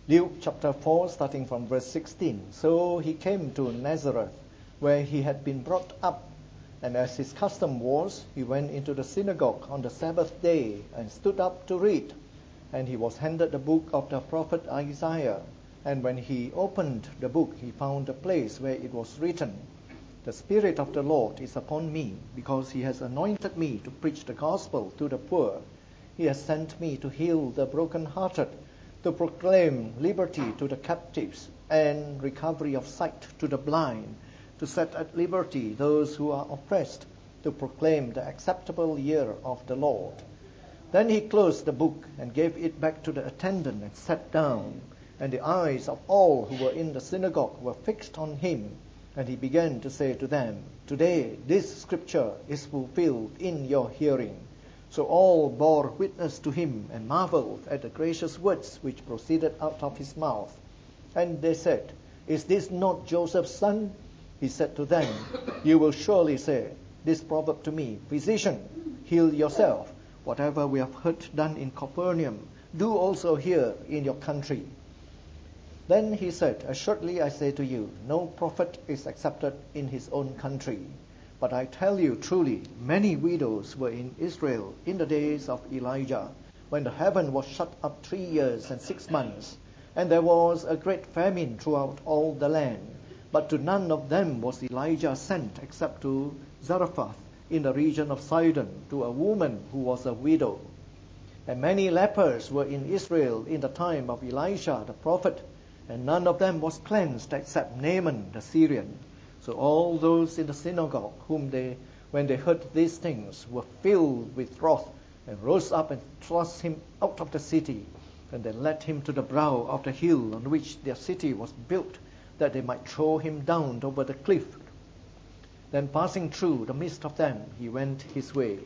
Luke chapter 4, starting from verse 16. So he came to Nazareth, where he had been brought up. And as his custom was, he went into the synagogue on the Sabbath day and stood up to read. And he was handed the book of the prophet Isaiah. And when he opened the book, he found a place where it was written, "The Spirit of the Lord is upon me, because he has anointed me to preach the gospel to the poor. He has sent me to heal the brokenhearted, to proclaim liberty to the captives and recovery of sight to the blind, to set at liberty those who are oppressed, to proclaim the acceptable year of the Lord." Then he closed the book and gave it back to the attendant and sat down. And the eyes of all who were in the synagogue were fixed on him. And he began to say to them, "Today this scripture is fulfilled in your hearing." So all bore witness to him and marveled at the gracious words which proceeded out of his mouth. And they said, "Is this not Joseph's son?" He said to them, "You will surely say this proverb to me, 'Physician, heal yourself. Whatever we have heard done in Capernaum, do also here in your country.' Then he said, 'Assuredly I say to you, no prophet is accepted in his own country. But I tell you truly, many widows were in Israel in the days of Elijah, when the heaven was shut up 3 years and 6 months, and there was a great famine throughout all the land. But to none of them was Elijah sent, except to Zarephath in the region of Sidon, to a woman who was a widow. And many lepers were in Israel in the time of Elisha the prophet, and none of them was cleansed except Naaman the Syrian. So all those in the synagogue, when they heard these things, were filled with wrath, and rose up and thrust him out of the city. And they led him to the brow of the hill on which their city was built, that they might throw him down over the cliff. Then passing through the midst of them, he went his way.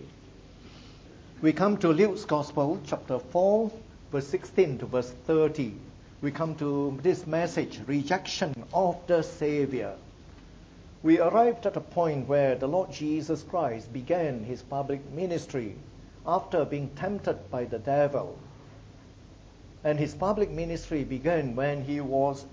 We come to Luke's Gospel, chapter 4, verse 16 to verse 30. We come to this message, rejection of the Savior. We arrived at a point where the Lord Jesus Christ began his public ministry after being tempted by the devil. And his public ministry began when he was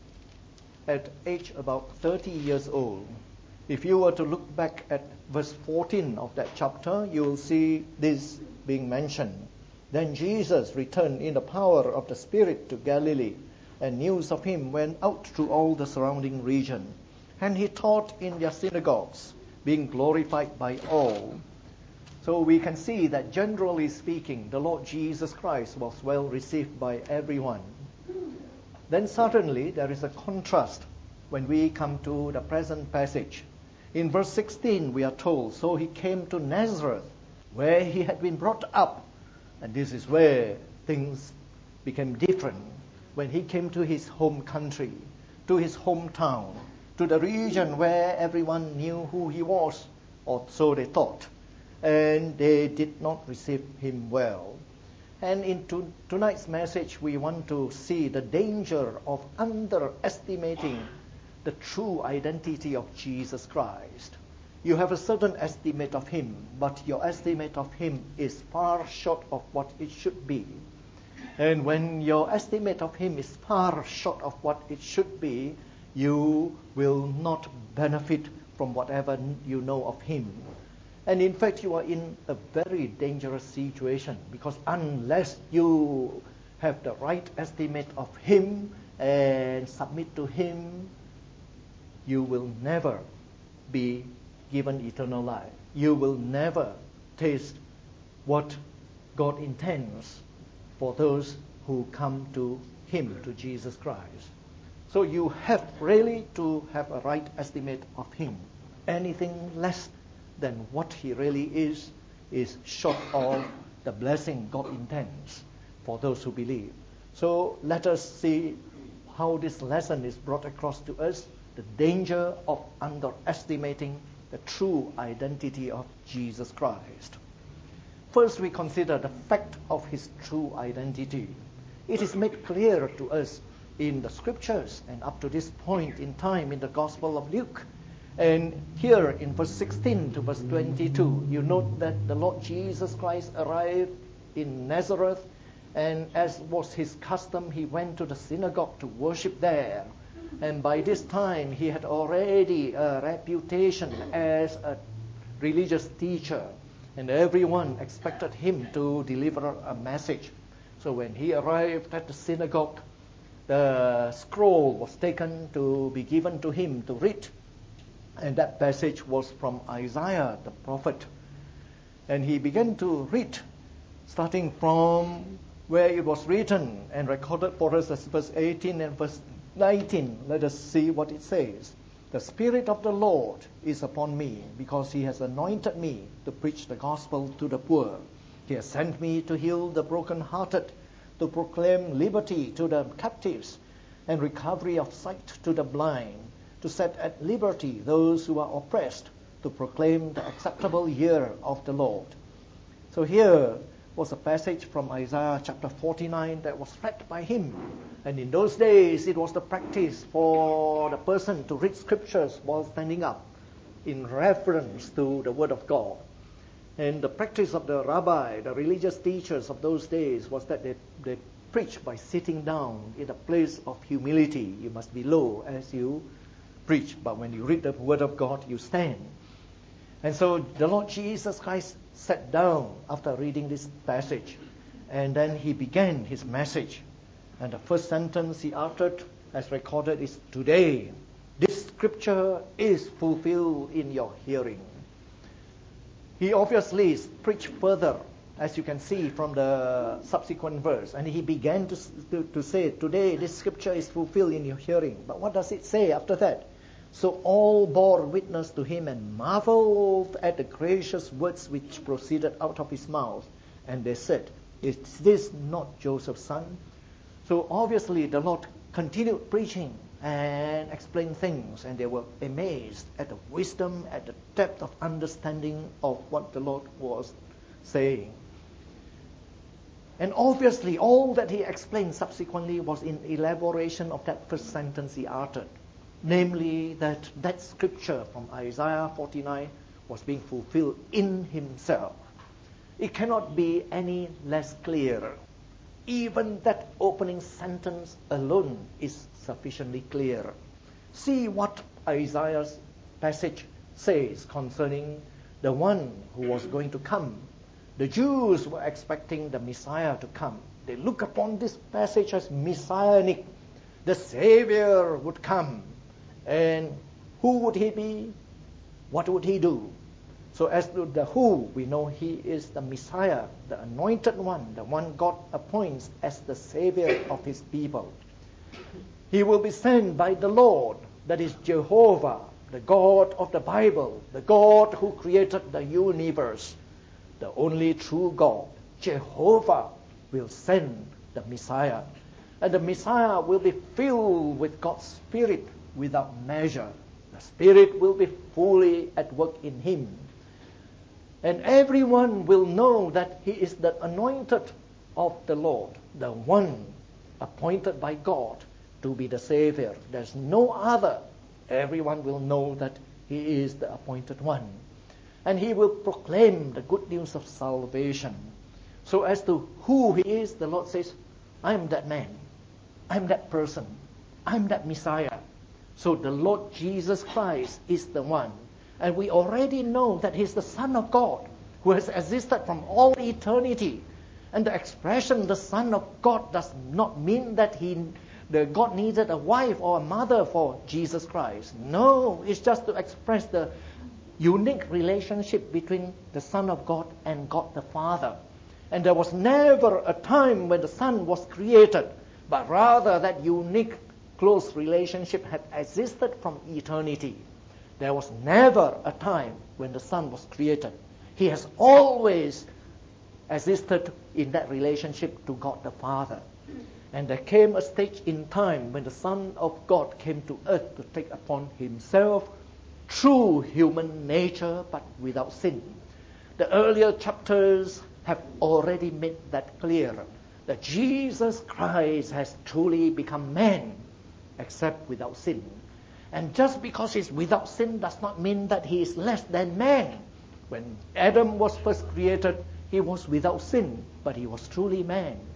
at age about 30 years old. If you were to look back at verse 14 of that chapter, you will see this being mentioned. Then Jesus returned in the power of the Spirit to Galilee, and news of him went out through all the surrounding region. And he taught in their synagogues, being glorified by all. So we can see that generally speaking, the Lord Jesus Christ was well received by everyone. Then suddenly there is a contrast when we come to the present passage. In verse 16 we are told, so he came to Nazareth, where he had been brought up. And this is where things became different. When he came to his home country, to his hometown, to the region where everyone knew who he was, or so they thought. And they did not receive him well. And in tonight's message, we want to see the danger of underestimating the true identity of Jesus Christ. You have a certain estimate of him, but your estimate of him is far short of what it should be. And when your estimate of him is far short of what it should be, you will not benefit from whatever you know of him. And in fact, you are in a very dangerous situation, because unless you have the right estimate of him and submit to him, you will never be given eternal life. You will never taste what God intends for those who come to him, to Jesus Christ. So you have really to have a right estimate of him. Anything less than what he really is short of the blessing God intends for those who believe. So let us see how this lesson is brought across to us, the danger of underestimating the true identity of Jesus Christ. First, we consider the fact of his true identity. It is made clear to us in the scriptures and up to this point in time in the Gospel of Luke. And here in verse 16 to verse 22, you note that the Lord Jesus Christ arrived in Nazareth, And as was his custom, he went to the synagogue to worship there. And by this time, he had already a reputation as a religious teacher. And everyone expected him to deliver a message. So when he arrived at the synagogue, the scroll was taken to be given to him to read. And that passage was from Isaiah, the prophet. And he began to read, starting from where it was written and recorded for us as verse 18 and verse 19. Let us see what it says. The Spirit of the Lord is upon me, because he has anointed me to preach the gospel to the poor. He has sent me to heal the brokenhearted, to proclaim liberty to the captives, and recovery of sight to the blind, to set at liberty those who are oppressed, to proclaim the acceptable year of the Lord. So here was a passage from Isaiah chapter 49 that was read by him. And in those days, it was the practice for the person to read scriptures while standing up in reference to the Word of God. And the practice of the rabbi, the religious teachers of those days, was that they preached by sitting down in a place of humility. You must be low as you preach, but when you read the Word of God, you stand. And so the Lord Jesus Christ sat down after reading this passage, and then he began his message. And the first sentence he uttered, as recorded, is, "Today, this scripture is fulfilled in your hearing." He obviously preached further, as you can see from the subsequent verse. And he began to say, "Today, this scripture is fulfilled in your hearing." But what does it say after that? So all bore witness to him and marveled at the gracious words which proceeded out of his mouth. And they said, "Is this not Joseph's son?" So obviously the Lord continued preaching and explained things, and they were amazed at the wisdom, at the depth of understanding of what the Lord was saying. And obviously all that he explained subsequently was in elaboration of that first sentence he uttered. Namely, that scripture from Isaiah 49 was being fulfilled in himself. It cannot be any less clear. Even that opening sentence alone is sufficiently clear. See what Isaiah's passage says concerning the one who was going to come. The Jews were expecting the Messiah to come. They look upon this passage as messianic. The Savior would come. And who would he be? What would he do? So as to the who, we know he is the Messiah, the anointed one, the one God appoints as the Savior of his people. He will be sent by the Lord, that is Jehovah, the God of the Bible, the God who created the universe, the only true God. Jehovah will send the Messiah. And the Messiah will be filled with God's Spirit without measure. The Spirit will be fully at work in him. And everyone will know that he is the anointed of the Lord, the one appointed by God to be the Savior. There's no other. Everyone will know that he is the appointed one. And he will proclaim the good news of salvation. So as to who he is, the Lord says, "I'm that man. I'm that person. I'm that Messiah." So the Lord Jesus Christ is the one. And we already know that he's the Son of God, who has existed from all eternity. And the expression, the Son of God, does not mean that God needed a wife or a mother for Jesus Christ. No, it's just to express the unique relationship between the Son of God and God the Father. And there was never a time when the Son was created, but rather that unique close relationship had existed from eternity. There was never a time when the Son was created. He has always existed in that relationship to God the Father. And there came a stage in time when the Son of God came to earth to take upon himself true human nature, but without sin. The earlier chapters have already made that clear, that Jesus Christ has truly become man, except without sin. And just because he's without sin does not mean that he is less than man. When Adam was first created, he was without sin, but he was truly man.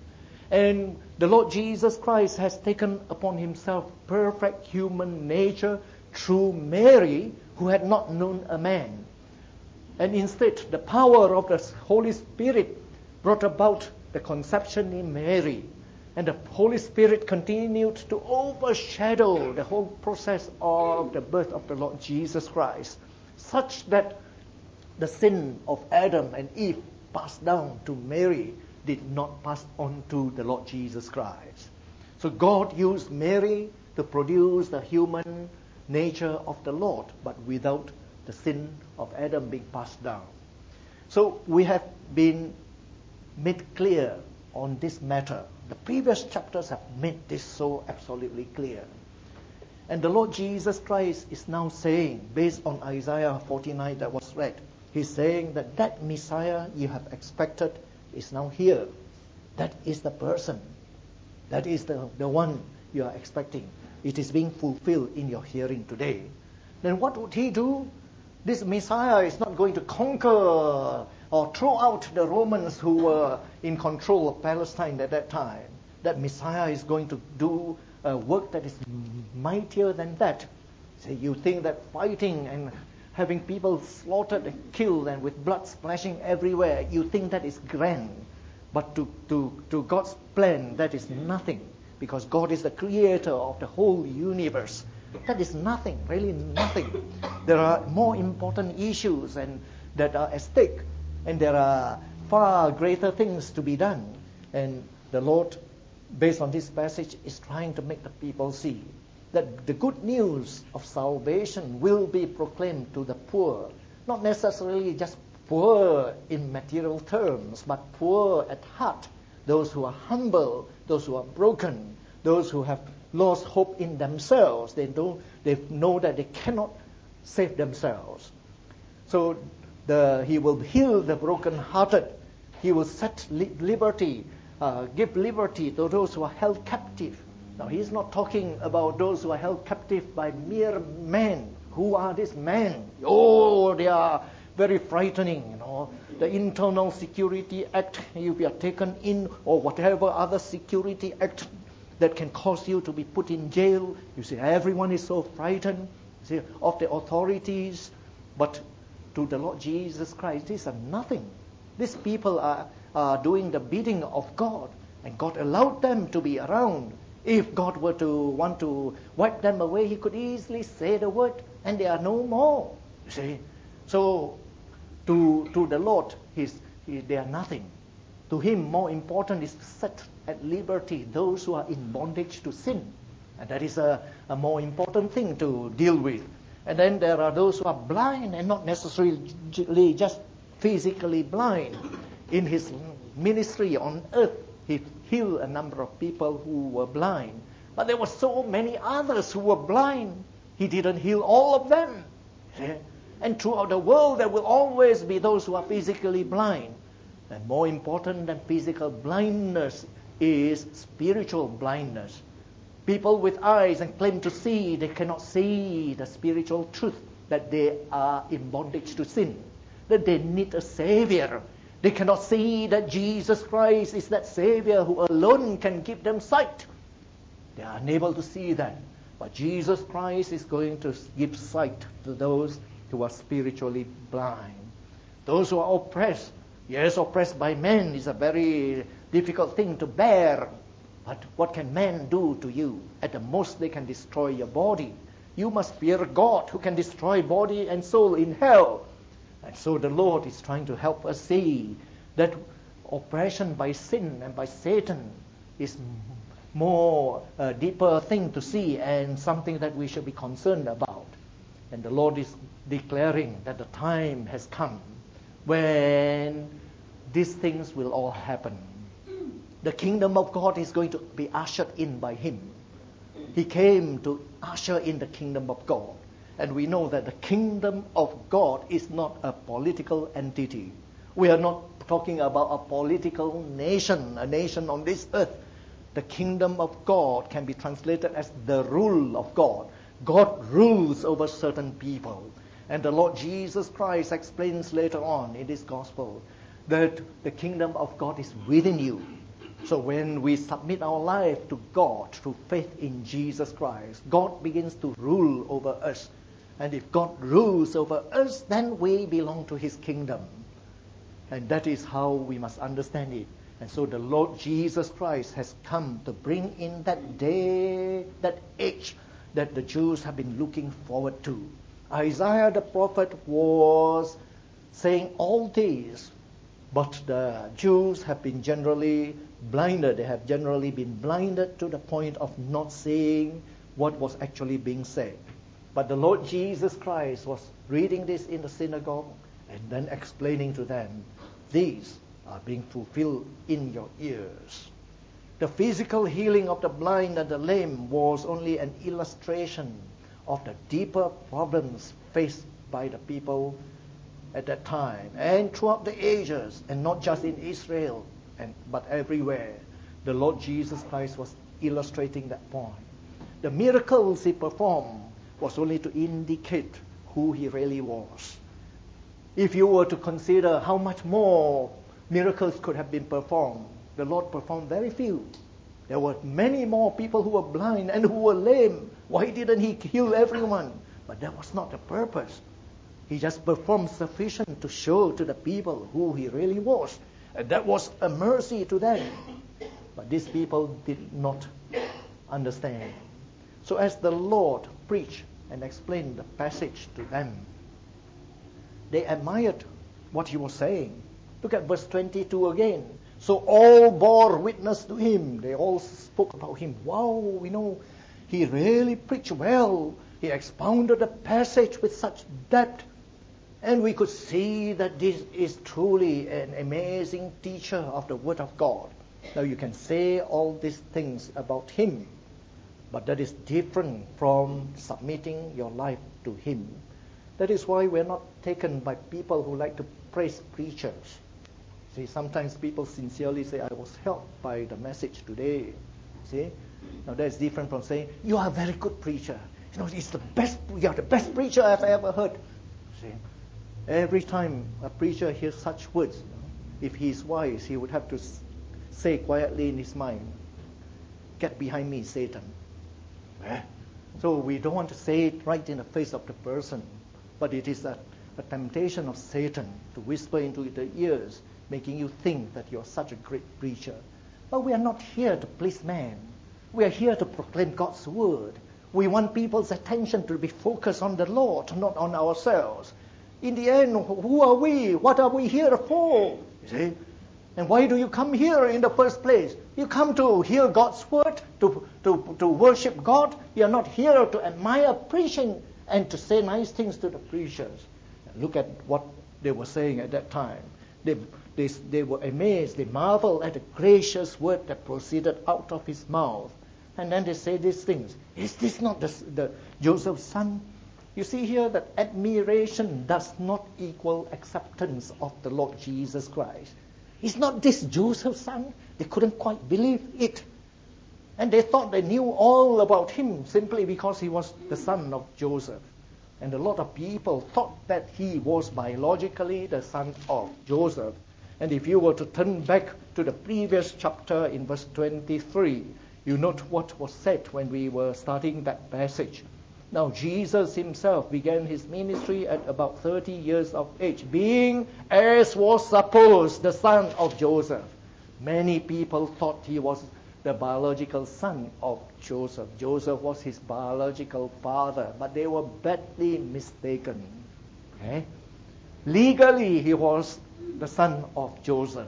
And the Lord Jesus Christ has taken upon himself perfect human nature through Mary, who had not known a man. And instead, the power of the Holy Spirit brought about the conception in Mary. And the Holy Spirit continued to overshadow the whole process of the birth of the Lord Jesus Christ, such that the sin of Adam and Eve passed down to Mary did not pass on to the Lord Jesus Christ. So God used Mary to produce the human nature of the Lord, but without the sin of Adam being passed down. So we have been made clear on this matter. The previous chapters have made this so absolutely clear. And the Lord Jesus Christ is now saying, based on Isaiah 49 that was read, he's saying that Messiah you have expected is now here. That is the person. That is the one you are expecting. It is being fulfilled in your hearing today. Then what would he do? This Messiah is not going to conquer or throw out the Romans who were in control of Palestine at that time. That Messiah is going to do a work that is mightier than that. So you think that fighting and having people slaughtered and killed and with blood splashing everywhere, you think that is grand. But to God's plan, that is nothing. Because God is the creator of the whole universe. That is nothing, really nothing. There are more important issues and that are at stake. And there are far greater things to be done. And the Lord, based on this passage, is trying to make the people see that the good news of salvation will be proclaimed to the poor. Not necessarily just poor in material terms, but poor at heart. Those who are humble, those who are broken, those who have lost hope in themselves. They know that they cannot save themselves. So he will heal the brokenhearted. He will set liberty, give liberty to those who are held captive. Now he's not talking about those who are held captive by mere men. Who are these men? Oh, they are very frightening, The Internal Security Act, if you are taken in, or whatever other security act that can cause you to be put in jail. You see, everyone is so frightened of the authorities. But to the Lord Jesus Christ, these are nothing. These people are doing the bidding of God, and God allowed them to be around. If God were to want to wipe them away, he could easily say the word, and they are no more. You see, so to the Lord, they are nothing. To him, more important is to set at liberty those who are in bondage to sin. And that is a more important thing to deal with. And then there are those who are blind, and not necessarily just physically blind. In his ministry on earth, he healed a number of people who were blind. But there were so many others who were blind. He didn't heal all of them. And throughout the world, there will always be those who are physically blind. And more important than physical blindness is spiritual blindness. People with eyes and claim to see, they cannot see the spiritual truth that they are in bondage to sin, that they need a Savior. They cannot see that Jesus Christ is that Savior who alone can give them sight. They are unable to see that. But Jesus Christ is going to give sight to those who are spiritually blind. Those who are oppressed. Yes, oppressed by men is a very difficult thing to bear. But what can men do to you? At the most, they can destroy your body. You must fear God who can destroy body and soul in hell. And so the Lord is trying to help us see that oppression by sin and by Satan is more deeper thing to see and something that we should be concerned about. And the Lord is declaring that the time has come when these things will all happen. The kingdom of God is going to be ushered in by him. He came to usher in the kingdom of God. And we know that the kingdom of God is not a political entity. We are not talking about a political nation, a nation on this earth. The kingdom of God can be translated as the rule of God. God rules over certain people. And the Lord Jesus Christ explains later on in this gospel that the kingdom of God is within you. So when we submit our life to God through faith in Jesus Christ, God begins to rule over us. And if God rules over us, then we belong to His kingdom. And that is how we must understand it. And so the Lord Jesus Christ has come to bring in that day, that age that the Jews have been looking forward to. Isaiah the prophet was saying all this, but the Jews have been generally blinded. They have generally been blinded to the point of not seeing what was actually being said. But the Lord Jesus Christ was reading this in the synagogue and then explaining to them, these are being fulfilled in your ears. The physical healing of the blind and the lame was only an illustration of the deeper problems faced by the people at that time and throughout the ages, and not just in Israel, but everywhere. The Lord Jesus Christ was illustrating that point. The miracles He performed was only to indicate who He really was. If you were to consider how much more miracles could have been performed, the Lord performed very few. There were many more people who were blind and who were lame. Why didn't He heal everyone? But that was not the purpose. He just performed sufficient to show to the people who He really was. And that was a mercy to them. But these people did not understand. So as the Lord preached and explained the passage to them, they admired what He was saying. Look at verse 22 again. So all bore witness to Him. They all spoke about Him. Wow, He really preached well. He expounded the passage with such depth. And we could see that this is truly an amazing teacher of the Word of God. Now you can say all these things about Him, but that is different from submitting your life to Him. That is why we're not taken by people who like to praise preachers. See, sometimes people sincerely say, I was helped by the message today. See? Now that's different from saying, you are a very good preacher. You are the best preacher I've ever heard. See? Every time a preacher hears such words, if he's wise, he would have to say quietly in his mind, get behind me, Satan. So we don't want to say it right in the face of the person, but it is a temptation of Satan to whisper into the ears, making you think that you're such a great preacher. But we are not here to please man. We are here to proclaim God's word. We want people's attention to be focused on the Lord, not on ourselves. In the end, who are we? What are we here for? You see? And why do you come here in the first place? You come to hear God's word, to worship God. You are not here to admire preaching and to say nice things to the preachers. Look at what they were saying at that time. They were amazed. They marveled at the gracious word that proceeded out of His mouth. And then they say these things. Is this not the Joseph's son? You see here that admiration does not equal acceptance of the Lord Jesus Christ. Is not this Joseph's son? They couldn't quite believe it. And they thought they knew all about Him simply because He was the son of Joseph. And a lot of people thought that He was biologically the son of Joseph. And if you were to turn back to the previous chapter in verse 23, you note what was said when we were studying that passage. Now Jesus Himself began His ministry at about 30 years of age, being, as was supposed, the son of Joseph. Many people thought He was the biological son of Joseph. Joseph was His biological father, but they were badly mistaken. Okay? Legally, He was the son of Joseph.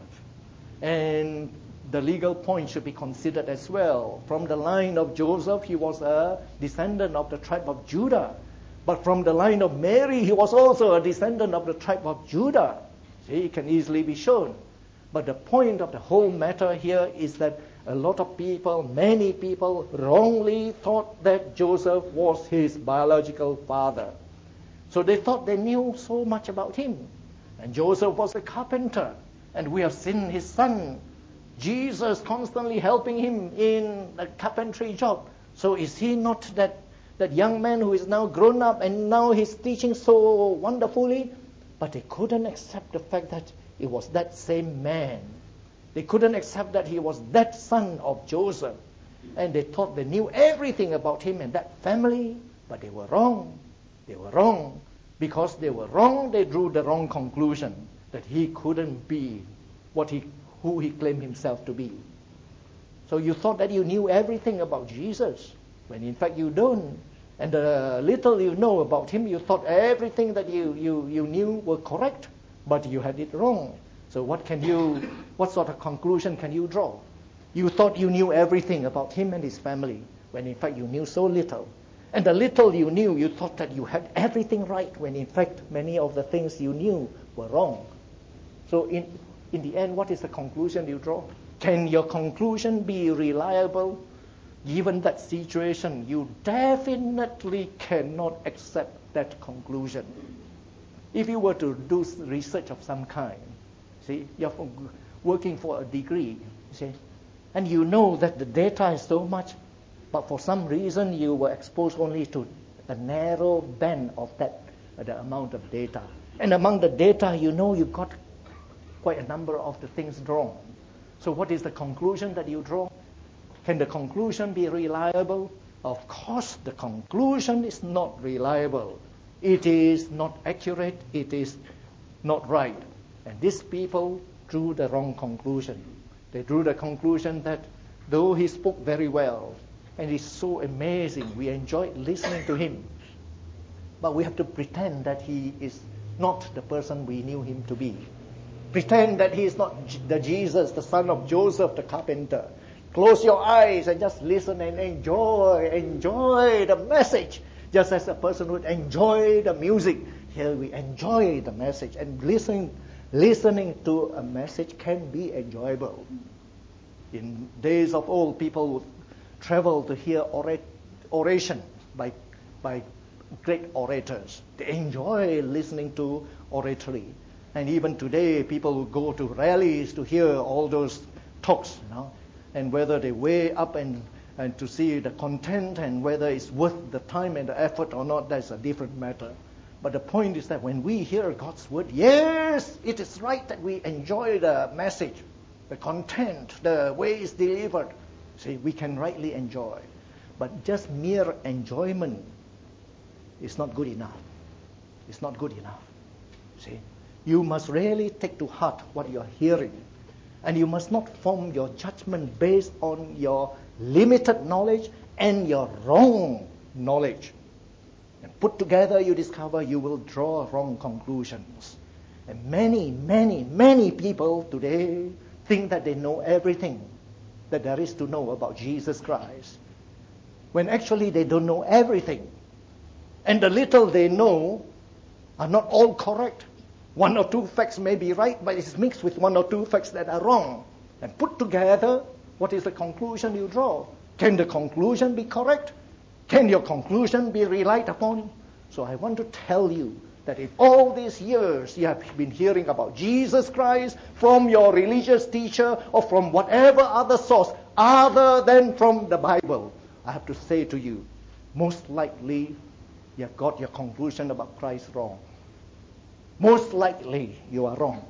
And the legal point should be considered as well. From the line of Joseph, he was a descendant of the tribe of Judah. But from the line of Mary, he was also a descendant of the tribe of Judah. See, it can easily be shown. But the point of the whole matter here is that a lot of people, many people, wrongly thought that Joseph was his biological father. So they thought they knew so much about him. And Joseph was a carpenter. And we have seen his son, Jesus, constantly helping him in the carpentry job. So is he not that young man who is now grown up and now he's teaching so wonderfully? But they couldn't accept the fact that it was that same man. They couldn't accept that he was that son of Joseph. And they thought they knew everything about him and that family, but they were wrong. They were wrong. Because they were wrong, they drew the wrong conclusion that he couldn't be who he claimed himself to be. So you thought that you knew everything about Jesus, when in fact you don't. And the little you know about him, you thought everything that you knew were correct, but you had it wrong. So what sort of conclusion can you draw? You thought you knew everything about him and his family, when in fact you knew so little. And the little you knew, you thought that you had everything right, when in fact many of the things you knew were wrong. So in the end, what is the conclusion you draw? Can your conclusion be reliable? Given that situation, you definitely cannot accept that conclusion. If you were to do research of some kind, see, you're working for a degree, see, and you know that the data is so much, but for some reason you were exposed only to a narrow band of the amount of data. And among the data, you know you got quite a number of the things drawn. So what is the conclusion that you draw? Can the conclusion be reliable? Of course, the conclusion is not reliable. It is not accurate. It is not right. And these people drew the wrong conclusion. They drew the conclusion that though he spoke very well, and he's so amazing, we enjoyed listening to him, but we have to pretend that he is not the person we knew him to be. Pretend that he is not the Jesus, the son of Joseph, the carpenter. Close your eyes and just listen and enjoy the message. Just as a person would enjoy the music. Here we enjoy the message. And listening to a message can be enjoyable. In days of old, people would travel to hear oration by great orators. They enjoy listening to oratory. And even today, people will go to rallies to hear all those talks, and whether they weigh up and to see the content and whether it's worth the time and the effort or not, that's a different matter. But the point is that when we hear God's word, yes, it is right that we enjoy the message, the content, the way it's delivered. See, we can rightly enjoy. But just mere enjoyment is not good enough. It's not good enough. See? You must really take to heart what you're hearing. And you must not form your judgment based on your limited knowledge and your wrong knowledge. And put together, you discover you will draw wrong conclusions. And many people today think that they know everything that there is to know about Jesus Christ, when actually they don't know everything. And the little they know are not all correct. One or two facts may be right, but it's mixed with one or two facts that are wrong. And put together, what is the conclusion you draw? Can the conclusion be correct? Can your conclusion be relied upon? So I want to tell you that if all these years you have been hearing about Jesus Christ from your religious teacher or from whatever other source other than from the Bible, I have to say to you, most likely you have got your conclusion about Christ wrong. Most likely you are wrong.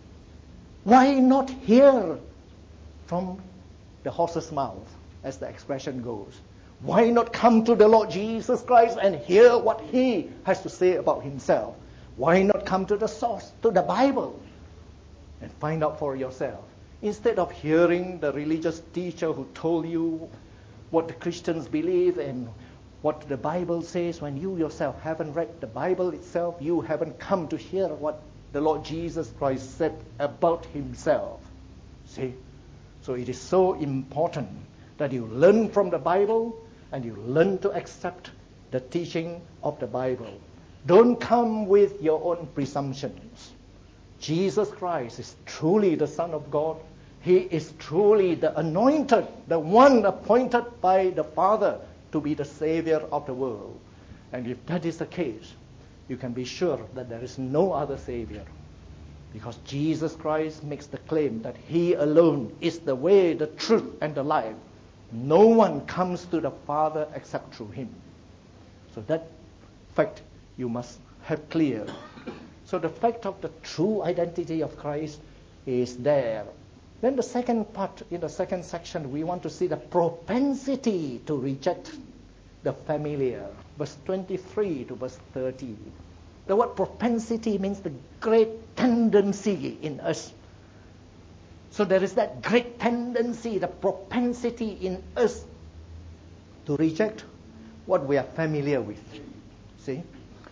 Why not hear from the horse's mouth, as the expression goes? Why not come to the Lord Jesus Christ and hear what he has to say about himself? Why not come to the source, to the Bible, and find out for yourself? Instead of hearing the religious teacher who told you what the Christians believe and what the Bible says, when you yourself haven't read the Bible itself, you haven't come to hear what the Lord Jesus Christ said about himself. See? So it is so important that you learn from the Bible and you learn to accept the teaching of the Bible. Don't come with your own presumptions. Jesus Christ is truly the Son of God. He is truly the anointed, the one appointed by the Father to be the Savior of the world. And if that is the case, you can be sure that there is no other Savior. Because Jesus Christ makes the claim that he alone is the way, the truth, and the life. No one comes to the Father except through him. So that fact you must have clear. So the fact of the true identity of Christ is there. Then the second part, in the second section, we want to see the propensity to reject the familiar. Verse 23 to verse 30. The word propensity means the great tendency in us. So there is that great tendency, the propensity in us to reject what we are familiar with. See?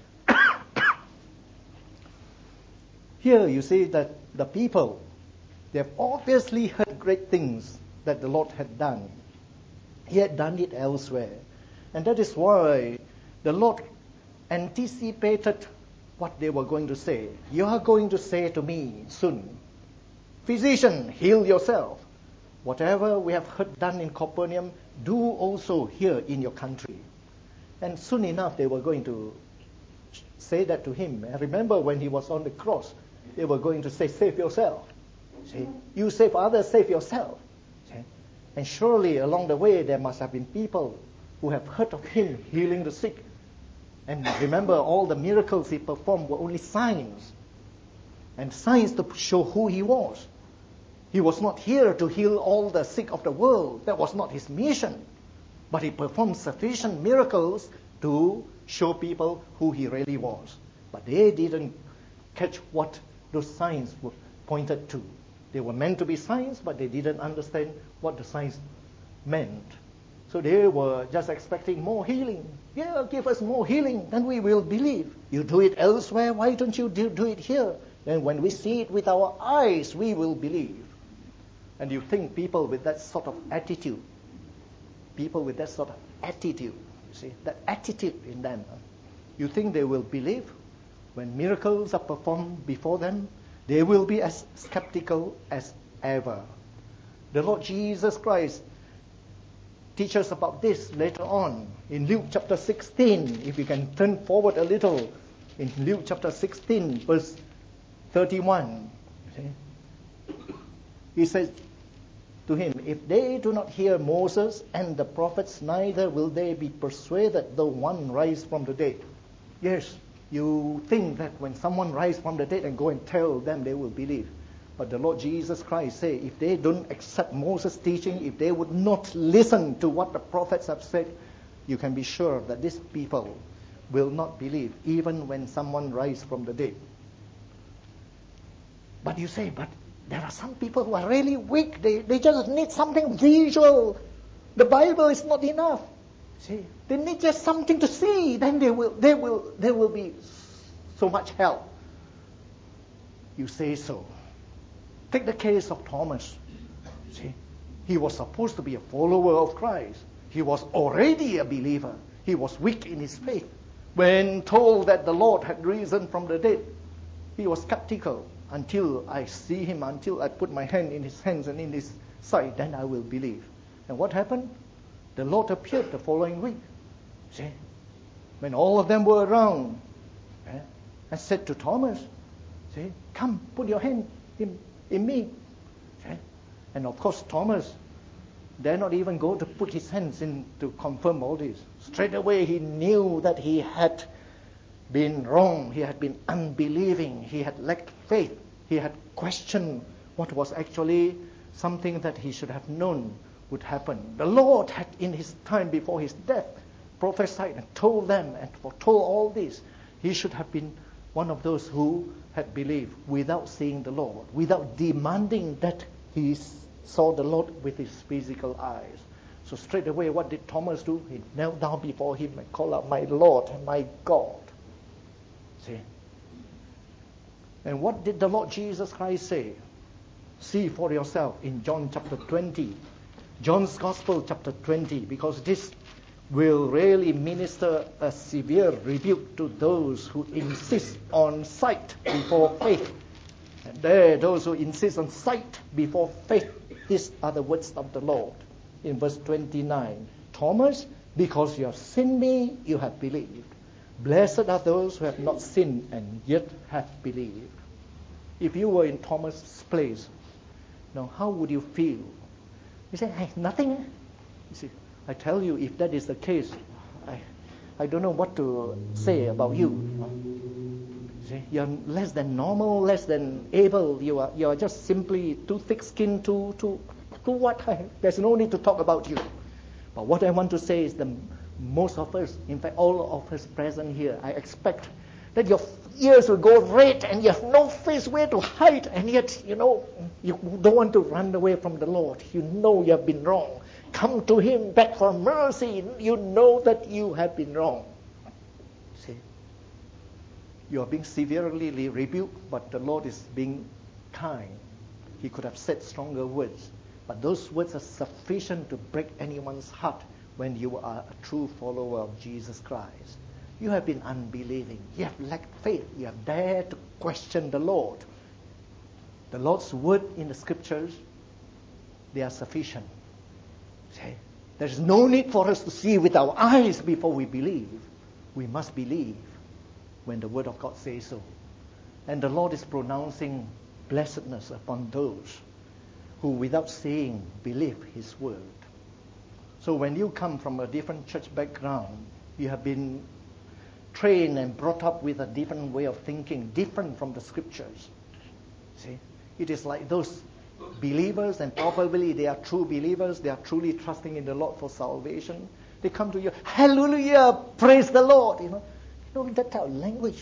Here you see that the people, they have obviously heard great things that the Lord had done. He had done it elsewhere. And that is why the Lord anticipated what they were going to say. You are going to say to me soon, physician, heal yourself. Whatever we have heard done in Capernaum, do also here in your country. And soon enough, they were going to say that to him. And remember when he was on the cross, they were going to say, save yourself. See? You save others, save yourself. See? And surely along the way, there must have been people who have heard of him healing the sick. And remember, all the miracles he performed were only signs. And signs to show who he was. He was not here to heal all the sick of the world. That was not his mission. But he performed sufficient miracles to show people who he really was. But they didn't catch what those signs were pointed to. They were meant to be signs, but they didn't understand what the signs meant. So they were just expecting more healing. Yeah, give us more healing, then we will believe. You do it elsewhere, why don't you do it here? Then when we see it with our eyes, we will believe. And you think people with that sort of attitude, you see, that attitude in them, you think they will believe when miracles are performed before them? They will be as skeptical as ever. The Lord Jesus Christ teaches about this later on in Luke chapter 16. If you can turn forward a little, in Luke chapter 16, verse 31. See? He says to him, if they do not hear Moses and the prophets, neither will they be persuaded though one rise from the dead. Yes, you think that when someone rise from the dead and go and tell them, they will believe. But the Lord Jesus Christ say, if they don't accept Moses' teaching, if they would not listen to what the prophets have said, you can be sure that these people will not believe, even when someone rise from the dead. But you say, but there are some people who are really weak. They just need something visual. The Bible is not enough. See, they need just something to see. Then they will be so much help. You say so. Take the case of Thomas. See, he was supposed to be a follower of Christ. He was already a believer. He was weak in his faith. When told that the Lord had risen from the dead, he was skeptical. Until I see him, until I put my hand in his hands and in his side, then I will believe. And what happened? The Lord appeared the following week. See, when all of them were around, and said to Thomas, see, come, put your hand in me. See? And of course, Thomas dare not even go to put his hands in to confirm all this. Straight away, he knew that he had been wrong, he had been unbelieving, he had lacked faith, he had questioned what was actually something that he should have known would happen. The Lord had, in his time before his death, prophesied and told them and foretold all this. He should have been one of those who had believed without seeing the Lord, without demanding that he saw the Lord with his physical eyes. So straight away, what did Thomas do? He knelt down before him and called out, my Lord and my God. See? And what did the Lord Jesus Christ say? See for yourself in John chapter 20. John's Gospel chapter 20, because this will really minister a severe rebuke to those who insist on sight before faith. And there, those who insist on sight before faith, these are the words of the Lord. In verse 29, Thomas, because you have seen me, you have believed. Blessed are those who have not sinned and yet have believed. If you were in Thomas' place, now how would you feel? You say, hey, nothing. You see, I tell you, if that is the case, I don't know what to say about you. See, you're less than normal, less than able. You are just simply too thick-skinned to what? There's no need to talk about you. But what I want to say is most of us, in fact all of us present here, I expect that your ears will go red and you have no face where to hide, and yet, you don't want to run away from the Lord. You know you have been wrong. Come to Him, beg for mercy. You know that you have been wrong. See, you are being severely rebuked, but the Lord is being kind. He could have said stronger words, but those words are sufficient to break anyone's heart when you are a true follower of Jesus Christ. You have been unbelieving. You have lacked faith. You have dared to question the Lord. The Lord's word in the scriptures, they are sufficient. See, there is no need for us to see with our eyes before we believe. We must believe when the word of God says so. And the Lord is pronouncing blessedness upon those who, without seeing, believe His word. So when you come from a different church background, you have been trained and brought up with a different way of thinking, different from the scriptures. See, it is like those believers, and probably they are true believers, they are truly trusting in the Lord for salvation. They come to you, hallelujah, praise the Lord. That type of language.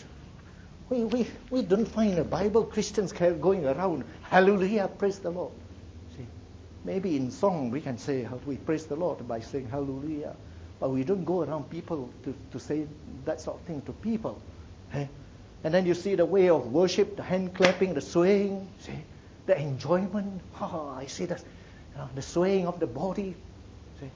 We don't find a Bible Christians going around, hallelujah, praise the Lord. See, maybe in song we can say we praise the Lord by saying hallelujah. But we don't go around people to say that sort of thing to people. Eh? And then you see the way of worship, the hand clapping, the swaying, see, the enjoyment. I see that, the swaying of the body. See.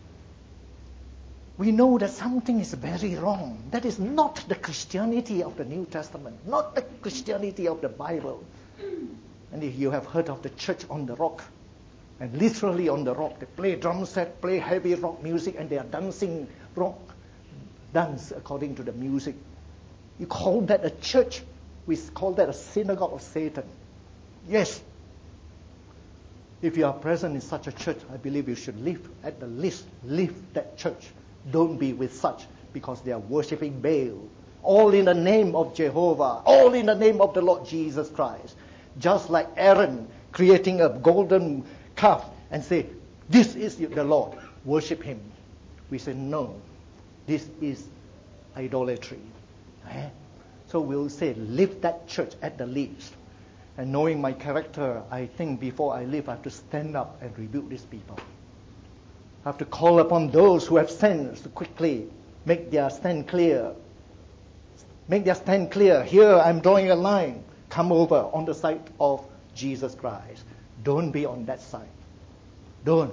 We know that something is very wrong. That is not the Christianity of the New Testament, not the Christianity of the Bible. And if you have heard of the church on the rock, and literally on the rock, they play drum set, play heavy rock music, and they are dancing rock dance according to the music. You call that a church? We call that a synagogue of Satan. Yes. If you are present in such a church, I believe you should leave, at the least, leave that church. Don't be with such, because they are worshipping Baal. All in the name of Jehovah, all in the name of the Lord Jesus Christ. Just like Aaron creating a golden calf and say, this is the Lord, worship Him. We say, no, this is idolatry. So we'll say, leave that church at the least. And knowing my character, I think before I leave, I have to stand up and rebuke these people. I have to call upon those who have sense to quickly make their stand clear. Make their stand clear. Here I'm drawing a line. Come over on the side of Jesus Christ. Don't be on that side. Don't.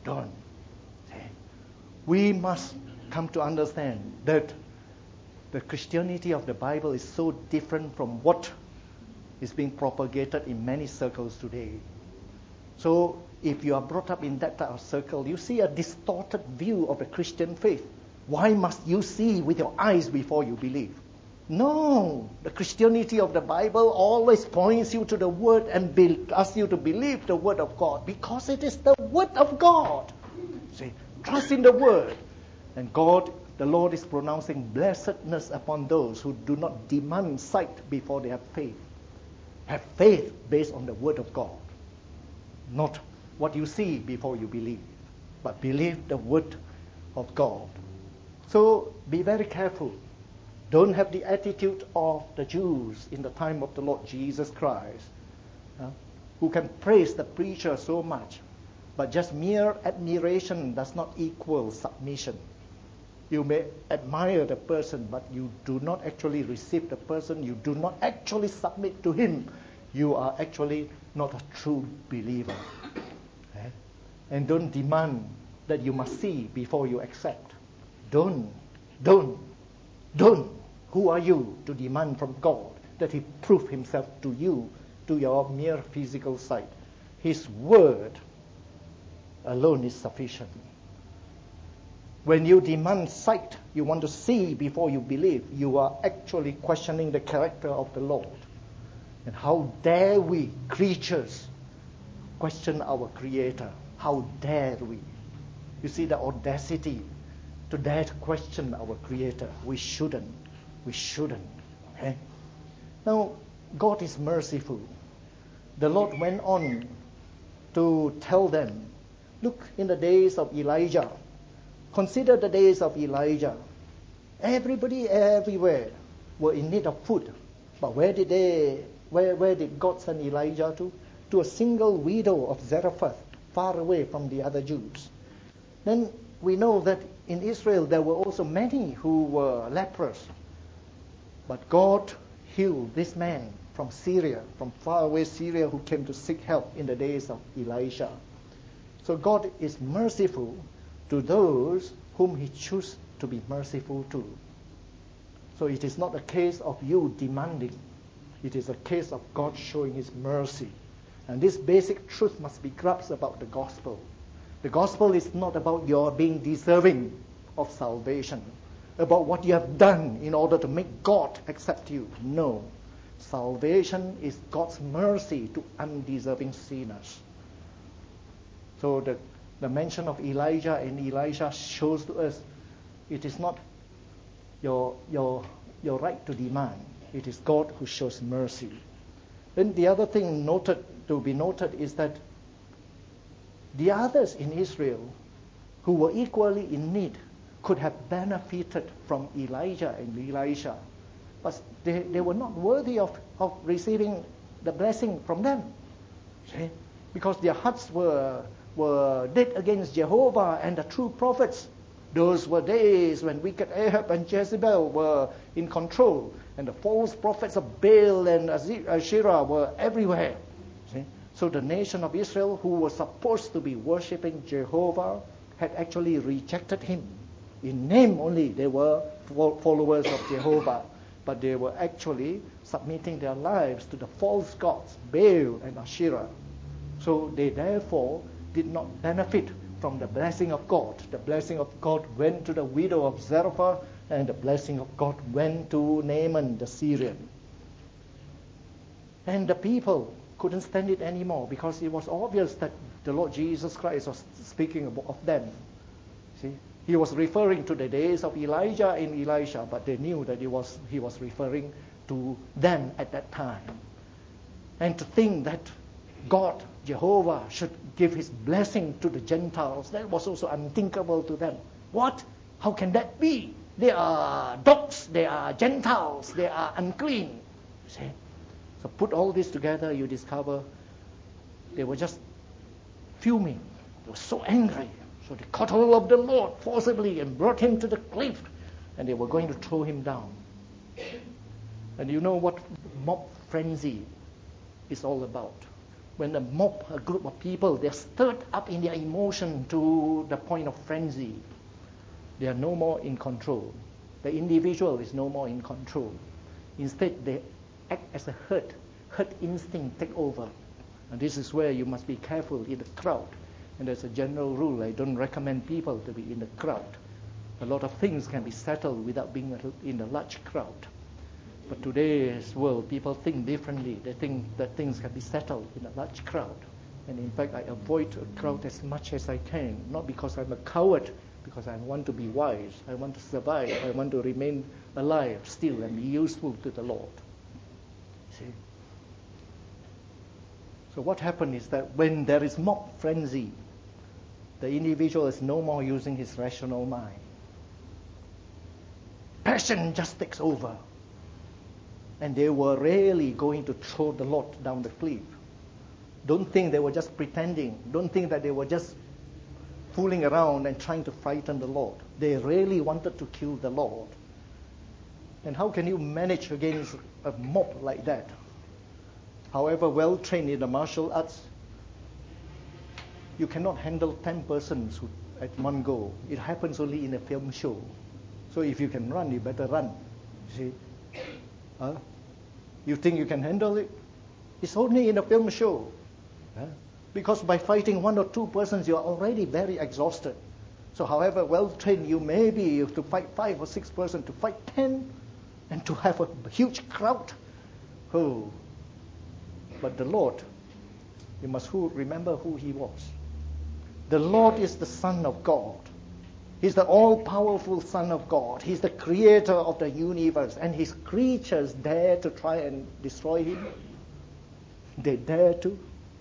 We must come to understand that the Christianity of the Bible is so different from what is being propagated in many circles today. So if you are brought up in that type of circle, you see a distorted view of the Christian faith. Why must you see with your eyes before you believe? No, the Christianity of the Bible always points you to the Word and asks you to believe the Word of God, because it is the Word of God. See, trust in the Word. And God, the Lord, is pronouncing blessedness upon those who do not demand sight before they have faith. Have faith based on the Word of God. Not what you see before you believe, but believe the Word of God. So be very careful. Don't have the attitude of the Jews in the time of the Lord Jesus Christ, who can praise the preacher so much, but just mere admiration does not equal submission. You may admire the person, but you do not actually receive the person. You do not actually submit to him. You are actually not a true believer. And don't demand that you must see before you accept. Don't. Who are you to demand from God that He prove Himself to you, to your mere physical sight? His word alone is sufficient. When you demand sight, you want to see before you believe, you are actually questioning the character of the Lord. And how dare we, creatures, question our Creator? How dare we? You see the audacity to dare to question our Creator. We shouldn't. Now, God is merciful. The Lord went on to tell them, look, in the days of Elijah, consider the days of Elijah. Everybody everywhere were in need of food. But where did God send Elijah to? To a single widow of Zarephath, far away from the other Jews. Then we know that in Israel there were also many who were leprous. But God healed this man from Syria, from far away Syria, who came to seek help in the days of Elisha. So God is merciful to those whom He chooses to be merciful to. So it is not a case of you demanding. It is a case of God showing His mercy. And this basic truth must be grasped about the gospel. The gospel is not about your being deserving of salvation, about what you have done in order to make God accept you. No. Salvation is God's mercy to undeserving sinners. So the mention of Elijah and Elisha shows to us it is not your right to demand. It is God who shows mercy. Then the other thing to be noted is that the others in Israel who were equally in need could have benefited from Elijah and Elisha, but they were not worthy of receiving the blessing from them. See? Because their hearts were dead against Jehovah and the true prophets. Those were days when wicked Ahab and Jezebel were in control, and the false prophets of Baal and Asherah were everywhere. See? So the nation of Israel, who was supposed to be worshipping Jehovah, had actually rejected Him. In name only, they were followers of Jehovah, but they were actually submitting their lives to the false gods, Baal and Asherah. So they therefore did not benefit from the blessing of God. The blessing of God went to the widow of Zarephath, and the blessing of God went to Naaman the Syrian. And the people couldn't stand it anymore, because it was obvious that the Lord Jesus Christ was speaking of them. See, He was referring to the days of Elijah and Elisha, but they knew that he was referring to them at that time. And to think that God, Jehovah, should give His blessing to the Gentiles, that was also unthinkable to them. What? How can that be? They are dogs, they are Gentiles, they are unclean. See? So put all this together, you discover they were just fuming. They were so angry. So they caught hold of the Lord forcibly and brought Him to the cliff, and they were going to throw Him down. And you know what mob frenzy is all about. When a group of people, they're stirred up in their emotion to the point of frenzy, they are no more in control. The individual is no more in control. Instead, they act as a herd instinct take over. And this is where you must be careful in the crowd. And there's a general rule, I don't recommend people to be in the crowd. A lot of things can be settled without being in a large crowd. But today's world, people think differently. They think that things can be settled in a large crowd. And in fact, I avoid a crowd as much as I can, not because I'm a coward, because I want to be wise. I want to survive. I want to remain alive still and be useful to the Lord. See? So what happened is that when there is mob frenzy, the individual is no more using his rational mind. Passion just takes over. And they were really going to throw the Lord down the cliff. Don't think they were just pretending. Don't think that they were just fooling around and trying to frighten the Lord. They really wanted to kill the Lord. And how can you manage against a mob like that? However well trained in the martial arts, you cannot handle 10 persons at one go. It happens only in a film show. So if you can run, you better run. See? You think you can handle it? It's only in a film show. Because by fighting 1 or 2 persons, you are already very exhausted. So however well trained you may be, to fight 5 or 6 persons, to fight 10, and to have a huge crowd. Oh. But the Lord, you must remember who He was. The Lord is the Son of God. He's the all-powerful Son of God. He's the creator of the universe. And his creatures dare to try and destroy him. They dare to.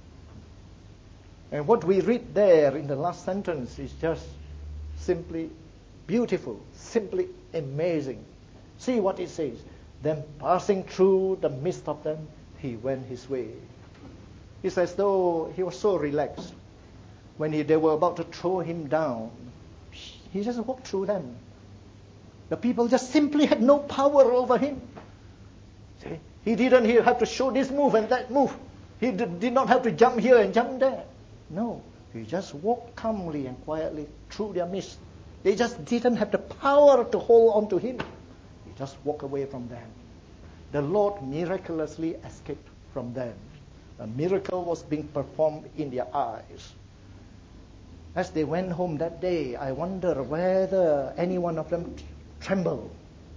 And what we read there in the last sentence is just simply beautiful, simply amazing. See what it says. Then passing through the midst of them, he went his way. It's as though he was so relaxed. When they were about to throw him down, he just walked through them. The people just simply had no power over him. See? He didn't have to show this move and that move. He did not have to jump here and jump there. No, he just walked calmly and quietly through their midst. They just didn't have the power to hold on to him. He just walked away from them. The Lord miraculously escaped from them. A miracle was being performed in their eyes. As they went home that day, I wonder whether any one of them trembled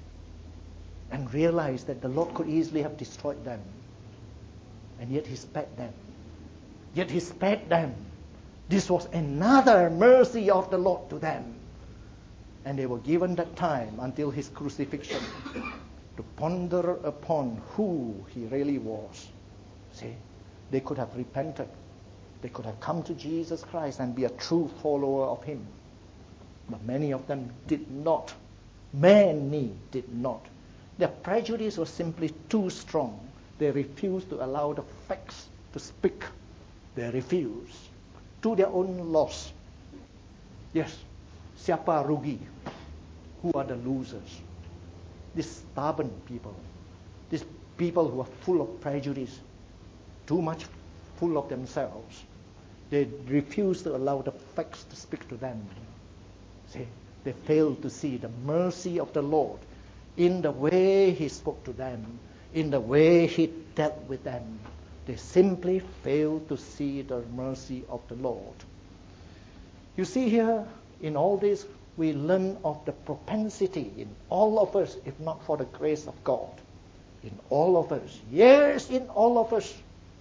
and realized that the Lord could easily have destroyed them. And yet he spared them. Yet he spared them. This was another mercy of the Lord to them. And they were given that time until his crucifixion to ponder upon who he really was. See, they could have repented. They could have come to Jesus Christ and be a true follower of him. But many of them did not. Many did not. Their prejudice was simply too strong. They refused to allow the facts to speak. They refused. To their own loss. Yes, siapa rugi? Who are the losers? These stubborn people. These people who are full of prejudice. Too much full of themselves. They refuse to allow the facts to speak to them. See, they fail to see the mercy of the Lord in the way he spoke to them, in the way he dealt with them. They simply fail to see the mercy of the Lord. You see here, in all this, we learn of the propensity in all of us, if not for the grace of God. In all of us. Yes, in all of us.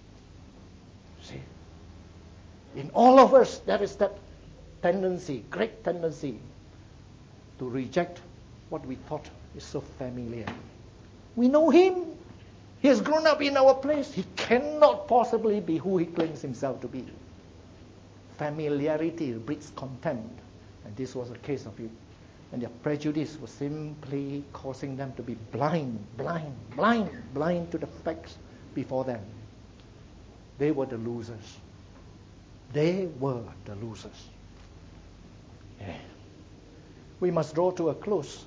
See, in all of us, there is that tendency, great tendency, to reject what we thought is so familiar. We know him. He has grown up in our place. He cannot possibly be who he claims himself to be. Familiarity breeds contempt. And this was the case of it. And their prejudice was simply causing them to be blind to the facts before them. They were the losers. They were the losers. Yeah. We must draw to a close.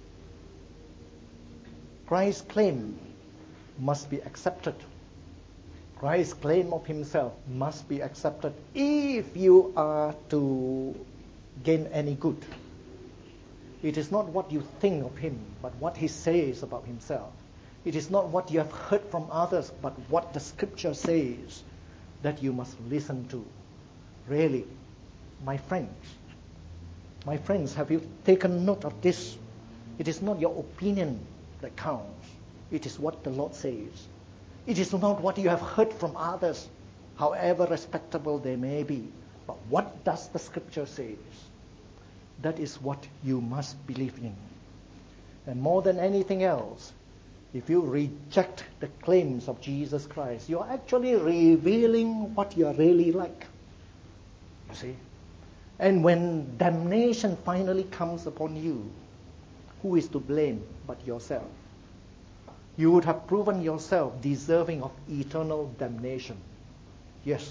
Christ's claim must be accepted. Christ's claim of himself must be accepted if you are to gain any good. It is not what you think of him, but what he says about himself. It is not what you have heard from others, but what the scripture says that you must listen to. Really, my friends, have you taken note of this? It is not your opinion that counts. It is what the Lord says. It is not what you have heard from others, however respectable they may be. But what does the scripture say? That is what you must believe in. And more than anything else, if you reject the claims of Jesus Christ, you are actually revealing what you are really like. You see? And when damnation finally comes upon you, who is to blame but yourself? You would have proven yourself deserving of eternal damnation. Yes.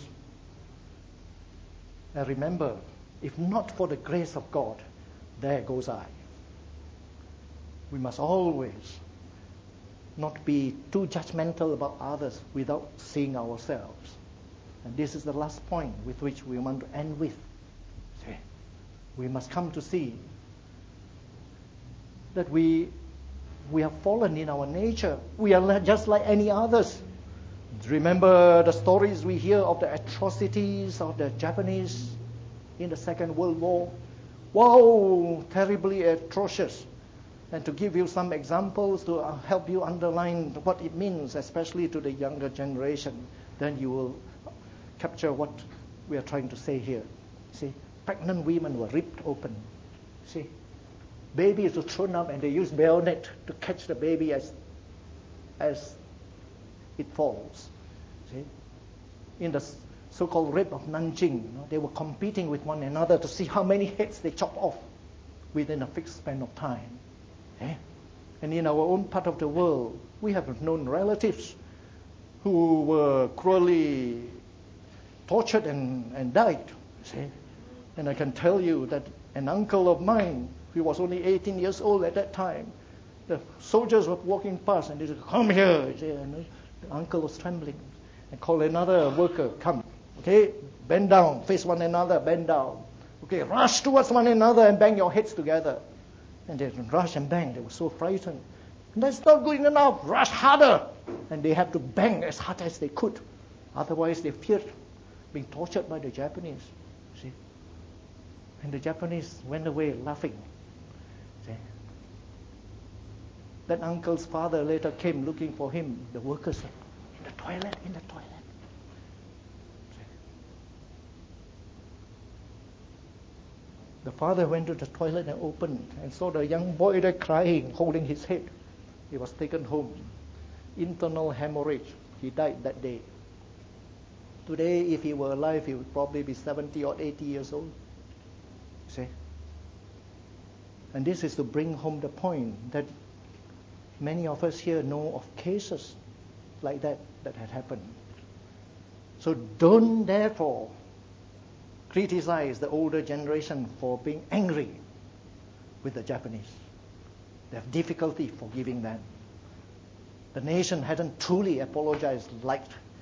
And remember, if not for the grace of God, there goes I. We must always not be too judgmental about others without seeing ourselves. And this is the last point with which we want to end with. See, we must come to see that we have fallen in our nature. We are just like any others. Remember the stories we hear of the atrocities of the Japanese in the Second World War? Wow, terribly atrocious. And to give you some examples to help you underline what it means, especially to the younger generation, then you will capture what we are trying to say here. See, pregnant women were ripped open. See, babies are thrown up and they use bayonet to catch the baby as it falls. See, in the so-called rape of Nanjing, they were competing with one another to see how many heads they chop off within a fixed span of time. And in our own part of the world, we have known relatives who were cruelly tortured and died. See? And I can tell you that an uncle of mine, he was only 18 years old at that time, the soldiers were walking past and they said, "Come here." And the uncle was trembling and called another worker, "Come, okay, bend down, face one another, bend down. Okay, rush towards one another and bang your heads together." And they rush and bang. They were so frightened. "That's not good enough. Rush harder." And they had to bang as hard as they could. Otherwise, they feared being tortured by the Japanese. See? And the Japanese went away laughing. See? That uncle's father later came looking for him. The workers said, in the toilet. See? The father went to the toilet and opened and saw the young boy there crying, holding his head. He was taken home. Internal hemorrhage. He died that day. Today, if he were alive, he would probably be 70 or 80 years old. See? And this is to bring home the point that many of us here know of cases like that had happened. So don't therefore criticize the older generation for being angry with the Japanese. They have difficulty forgiving them. The nation hadn't truly apologized like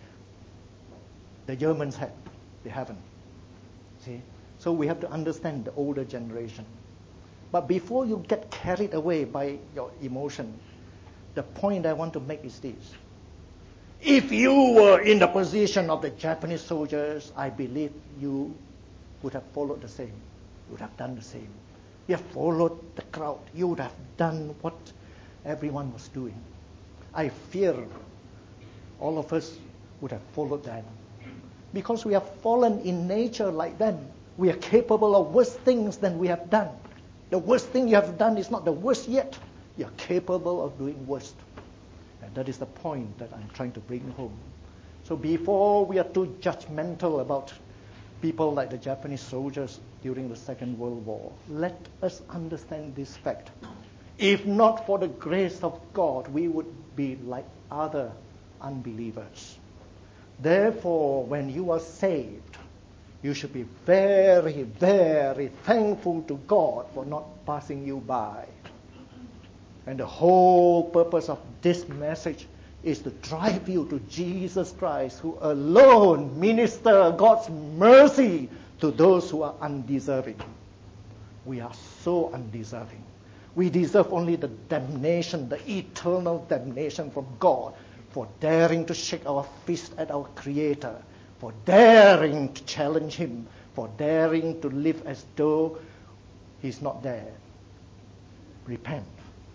the Germans had. They haven't. See? So we have to understand the older generation. But before you get carried away by your emotion, the point I want to make is this. If you were in the position of the Japanese soldiers, I believe you would have followed the same. You would have done the same. You have followed the crowd. You would have done what everyone was doing. I fear all of us would have followed them. Because we have fallen in nature like them. We are capable of worse things than we have done. The worst thing you have done is not the worst yet. You are capable of doing worse. And that is the point that I'm trying to bring home. So before we are too judgmental about people like the Japanese soldiers during the Second World War, let us understand this fact. If not for the grace of God, we would be like other unbelievers. Therefore, when you are saved, you should be very, very thankful to God for not passing you by. And the whole purpose of this message is to drive you to Jesus Christ, who alone ministers God's mercy to those who are undeserving. We are so undeserving. We deserve only the damnation, the eternal damnation from God for daring to shake our fist at our Creator, for daring to challenge Him, for daring to live as though He's not there. Repent.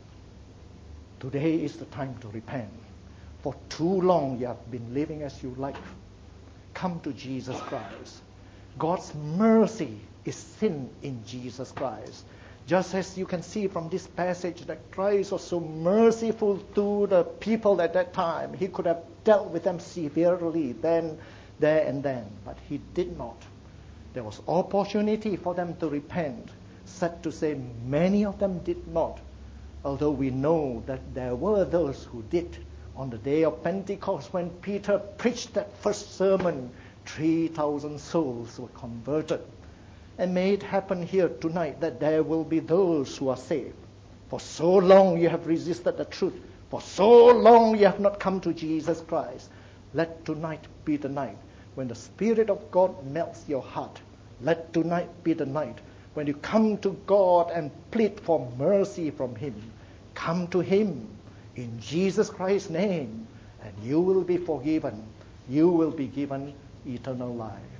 Today is the time to repent. For too long you have been living as you like. Come to Jesus Christ. God's mercy is seen in Jesus Christ. Just as you can see from this passage that Christ was so merciful to the people at that time. He could have dealt with them severely then, there and then, but He did not. There was opportunity for them to repent. Sad to say, many of them did not. Although we know that there were those who did. On the day of Pentecost, when Peter preached that first sermon, 3,000 souls were converted. And may it happen here tonight that there will be those who are saved. For so long you have resisted the truth. For so long you have not come to Jesus Christ. Let tonight be the night when the Spirit of God melts your heart. Let tonight be the night when you come to God and plead for mercy from Him. Come to Him in Jesus Christ's name, and you will be forgiven. You will be given eternal life.